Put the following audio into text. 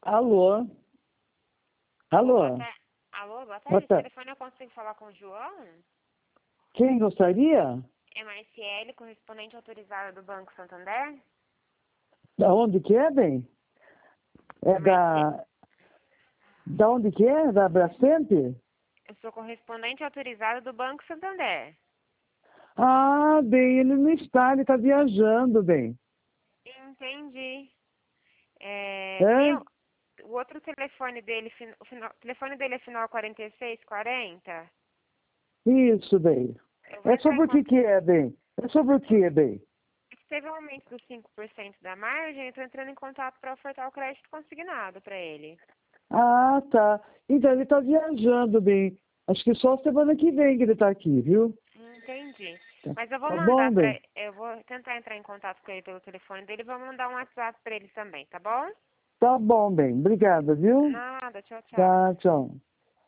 Alô? Alô, Alô? Alô, boa tarde. Boa Esse tarde. telefone eu consigo falar com o João? Quem gostaria? É Marciele, correspondente autorizada do Banco Santander? Da onde que é, bem? É Marciele. Da onde que é? Da Brastemp? Eu sou correspondente autorizada do Banco Santander. Ah, bem, ele não está, ele está viajando, bem. Entendi. É? O outro telefone dele, o telefone dele é final 4640? Isso, bem. Eu vou É entrar em sobre o que contato. que é, bem? É sobre o que, bem? Teve um aumento dos 5% da margem, eu estou entrando em contato para ofertar o crédito consignado para ele. Ah, tá. Então, ele está viajando, bem. Acho que só semana que vem que ele está aqui, viu? Entendi. Tá, Mas eu vou tá bom, mandar bem? eu vou tentar entrar em contato com ele pelo telefone dele e vou mandar um WhatsApp para ele também, tá bom? Tá bom, bem. Obrigada, viu? Nada, tchau, tchau. Tá, tchau.